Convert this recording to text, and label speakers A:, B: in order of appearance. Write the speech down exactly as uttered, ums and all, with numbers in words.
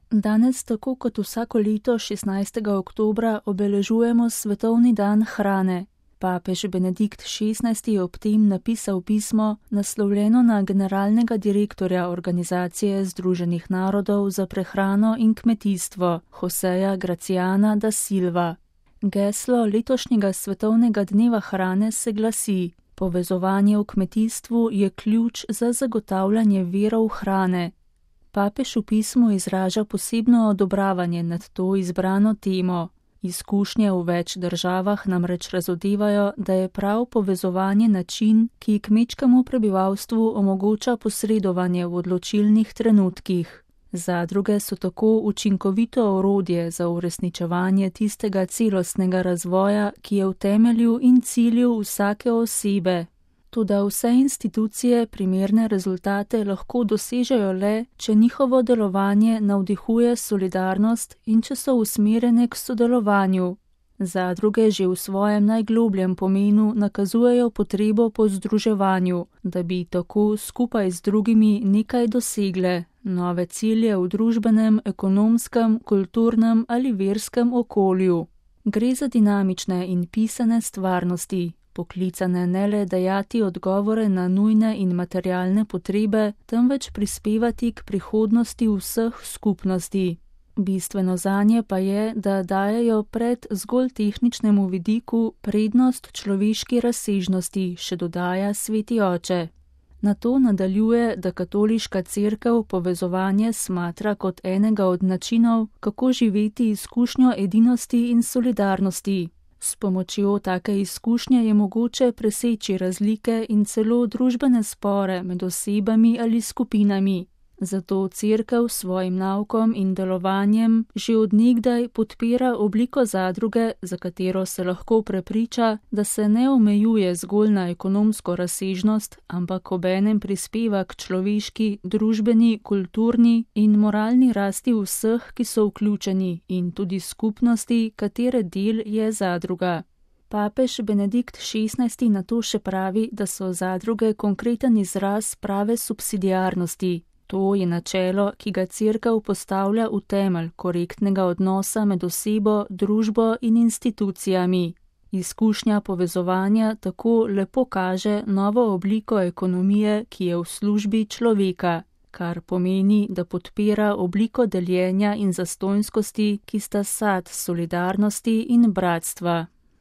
A: Danes, tako kot vsako leto šestnajstega oktobra, obeležujemo Svetovni dan hrane. Papež Benedikt šestnajsti je ob tem napisal pismo, naslovljeno na generalnega direktorja Organizacije združenih narodov za prehrano in kmetijstvo, Joseja Graciana da Silva. Geslo letošnjega Svetovnega dneva hrane se glasi: povezovanje v kmetijstvu je ključ za zagotavljanje virov hrane. Papež v pismu izraža posebno odobravanje nad to izbrano temo. Izkušnje v več državah namreč razodevajo, da je prav povezovanje način, ki kmečkemu prebivalstvu omogoča posredovanje v odločilnih trenutkih. Zadruge so tako učinkovito orodje za uresničevanje tistega celostnega razvoja, ki je v temelju in cilju vsake osebe. Toda vse institucije primerne rezultate lahko dosežejo le, če njihovo delovanje navdihuje solidarnost in če so usmerjene k sodelovanju. Zadruge že v svojem najglobljem pomenu nakazujejo potrebo po združevanju, da bi tako skupaj z drugimi nekaj dosegle, nove cilje v družbenem, ekonomskem, kulturnem ali verskem okolju. Gre za dinamične in pisane stvarnosti, poklicane ne le dajati odgovore na nujne in materialne potrebe, temveč prispevati k prihodnosti vseh skupnosti. Bistveno zanje pa je, da dajejo pred zgolj tehničnemu vidiku prednost človeški razsežnosti, še dodaja sveti oče. Nato nadaljuje, da katoliška cerkev povezovanje smatra kot enega od načinov, kako živeti izkušnjo edinosti in solidarnosti. S pomočjo take izkušnje je mogoče preseči razlike in celo družbene spore med osebami ali skupinami. Zato cerkev s svojim naukom in delovanjem že od nekdaj podpira obliko zadruge, za katero se lahko prepriča, da se ne omejuje zgolj na ekonomsko razsežnost, ampak obenem prispeva k človeški, družbeni, kulturni in moralni rasti vseh, ki so vključeni, in tudi skupnosti, katere del je zadruga. Papež Benedikt šestnajsti nato še pravi, da so zadruge konkreten izraz prave subsidiarnosti. To je načelo, ki ga cerkev postavlja v temelj korektnega odnosa med osebo, družbo in institucijami. Izkušnja povezovanja tako lepo kaže novo obliko ekonomije, ki je v službi človeka, kar pomeni, da podpira obliko deljenja in zastonjskosti, ki sta sad solidarnosti in bratstva.